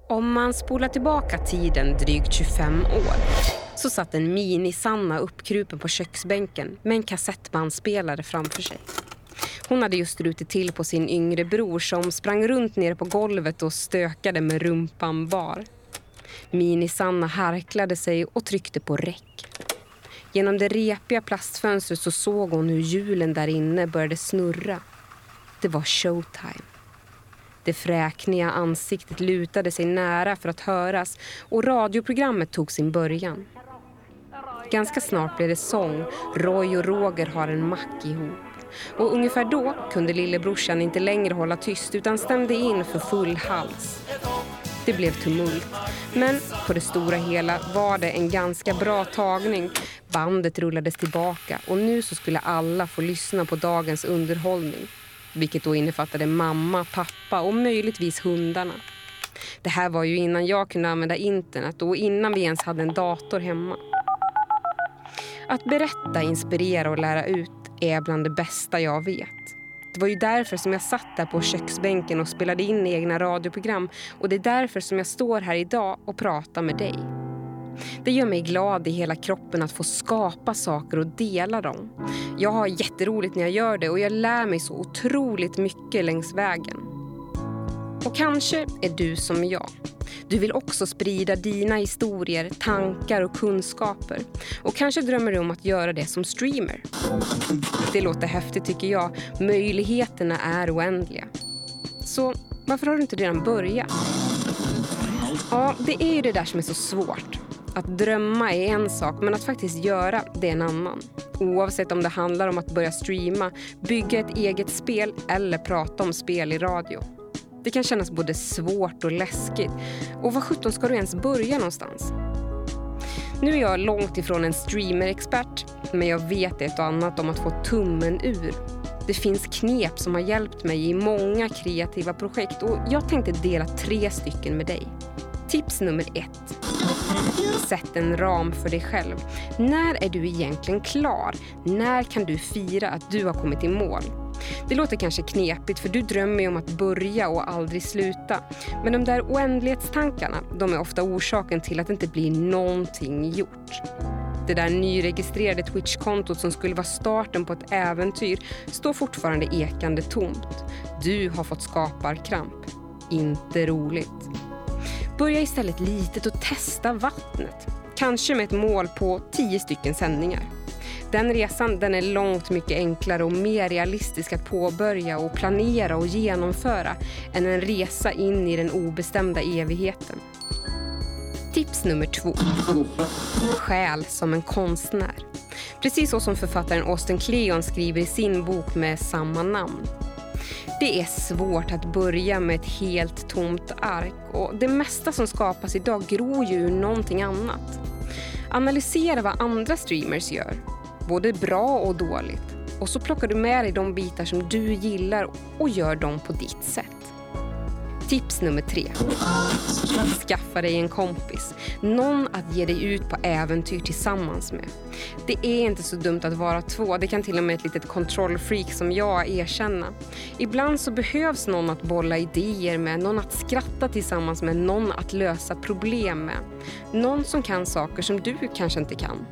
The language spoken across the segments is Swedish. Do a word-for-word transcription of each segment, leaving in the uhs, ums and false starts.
Om man spolar tillbaka tiden drygt tjugofem år så satt en mini-Sanna uppkrupen på köksbänken med en kassettbandspelare framför sig. Hon hade just rutit till på sin yngre bror som sprang runt nere på golvet och stökade med rumpan bar. Mini-Sanna harklade sig och tryckte på räck. Genom det repiga plastfönstret så såg hon hur hjulen där inne började snurra. Det var showtime. Det fräkniga ansiktet lutade sig nära för att höras och radioprogrammet tog sin början. Ganska snart blev det sång. Roy och Roger har en mack ihop. Och ungefär då kunde lillebrorsan inte längre hålla tyst utan stämde in för full hals. Det blev tumult. Men på det stora hela var det en ganska bra tagning. Bandet rullades tillbaka och nu så skulle alla få lyssna på dagens underhållning. Vilket då innefattade mamma, pappa och möjligtvis hundarna. Det här var ju innan jag kunde använda internet och innan vi ens hade en dator hemma. Att berätta, inspirera och lära ut är bland det bästa jag vet. Det var ju därför som jag satt där på köksbänken och spelade in egna radioprogram. Och det är därför som jag står här idag och pratar med dig. Det gör mig glad i hela kroppen att få skapa saker och dela dem. Jag har jätteroligt när jag gör det och jag lär mig så otroligt mycket längs vägen. Och kanske är du som jag. Du vill också sprida dina historier, tankar och kunskaper. Och kanske drömmer du om att göra det som streamer. Det låter häftigt tycker jag. Möjligheterna är oändliga. Så varför har du inte redan börjat? Ja, det är ju det där som är så svårt. Att drömma är en sak, men att faktiskt göra det är en annan. Oavsett om det handlar om att börja streama, bygga ett eget spel eller prata om spel i radio. Det kan kännas både svårt och läskigt. Och vad sjutton ska du ens börja någonstans? Nu är jag långt ifrån en streamer-expert, men jag vet ett och annat om att få tummen ur. Det finns knep som har hjälpt mig i många kreativa projekt och jag tänkte dela tre stycken med dig. Tips nummer ett. Sätt en ram för dig själv. När är du egentligen klar? När kan du fira att du har kommit i mål? Det låter kanske knepigt för du drömmer ju om att börja och aldrig sluta. Men de där oändlighetstankarna, de är ofta orsaken till att det inte blir någonting gjort. Det där nyregistrerade Twitch-kontot som skulle vara starten på ett äventyr står fortfarande ekande tomt. Du har fått skaparkramp. Inte roligt. Börja istället litet och testa vattnet. Kanske med ett mål på tio stycken sändningar. Den resan den är långt mycket enklare och mer realistisk att påbörja och planera och genomföra än en resa in i den obestämda evigheten. Tips nummer två. Själ som en konstnär. Precis så som författaren Austin Kleon skriver i sin bok med samma namn. Det är svårt att börja med ett helt tomt ark och det mesta som skapas idag gror ju ur någonting annat. Analysera vad andra streamers gör, både bra och dåligt. Och så plockar du med dig de bitar som du gillar och gör dem på ditt sätt. Tips nummer tre. Skaffa dig en kompis. Någon att ge dig ut på äventyr tillsammans med. Det är inte så dumt att vara två. Det kan till och med ett litet kontrollfreak som jag erkänna. Ibland så behövs någon att bolla idéer med. Någon att skratta tillsammans med. Någon att lösa problem med. Någon som kan saker som du kanske inte kan.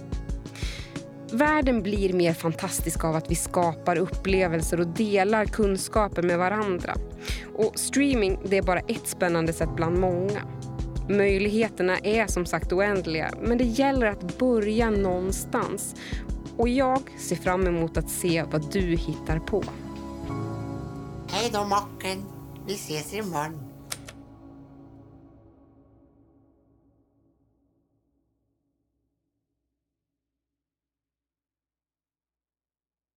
Världen blir mer fantastisk av att vi skapar upplevelser och delar kunskaper med varandra. Och streaming, det är bara ett spännande sätt bland många. Möjligheterna är som sagt oändliga, men det gäller att börja någonstans. Och jag ser fram emot att se vad du hittar på. Hej då, Mocken. Vi ses imorgon.